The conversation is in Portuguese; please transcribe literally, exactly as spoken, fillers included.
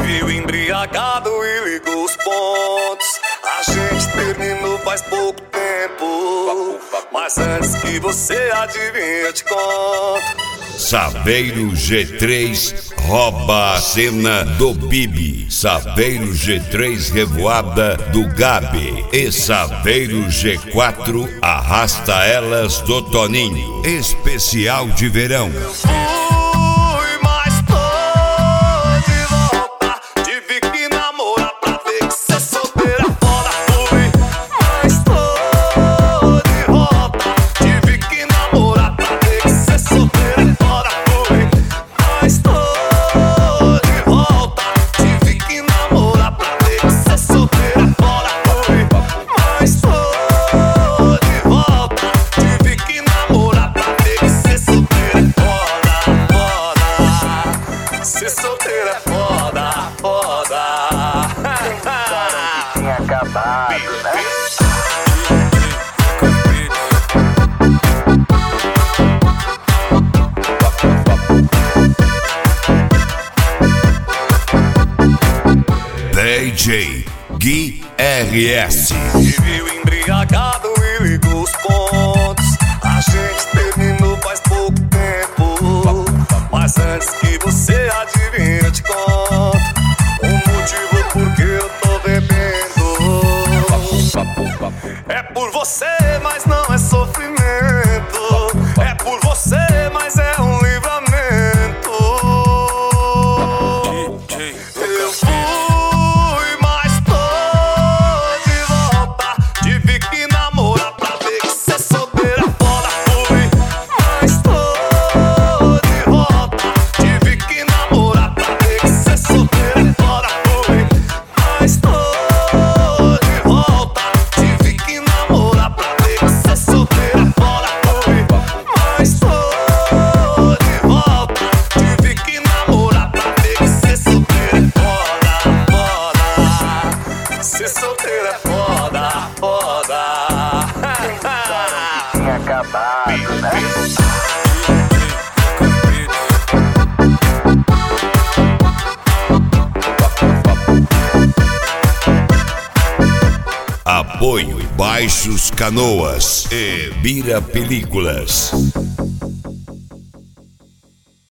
viu embriagado e ligou os pontos. A gente terminou faz pouco tempo, mas antes que você adivinhe eu te conto. Saveiro G três rouba a cena do Bibi. Saveiro G três revoada do Gabi. E Saveiro G quatro arrasta elas do Toninho. Especial de verão. Ser solteira é foda, foda. Tinha acabado, né? D J Gui R S. E viu embriagado e ligou os pontos. A gente terminou faz pouco tempo, mas antes que você adivinhe eu te conto o motivo por que eu tô bebendo. É por você, mas não é sofrimento. É por você, mas é um livramento. Eu fui, mas tô de volta. Tive que namorar pra ver que ser solteira é foda. Fui, mas tô de volta. Tive que namorar pra ver que ser solteira é foda. Fui, mas tô de volta. Tive que namorar pra ver que ser solteira é foda. Fui, mas tô de volta. Tive que namorar pra ver que ser solteira é foda, foda. Ser solteira é foda, foda. Tinha acabado, né? Apoio Baixos Canoas e Bira Películas.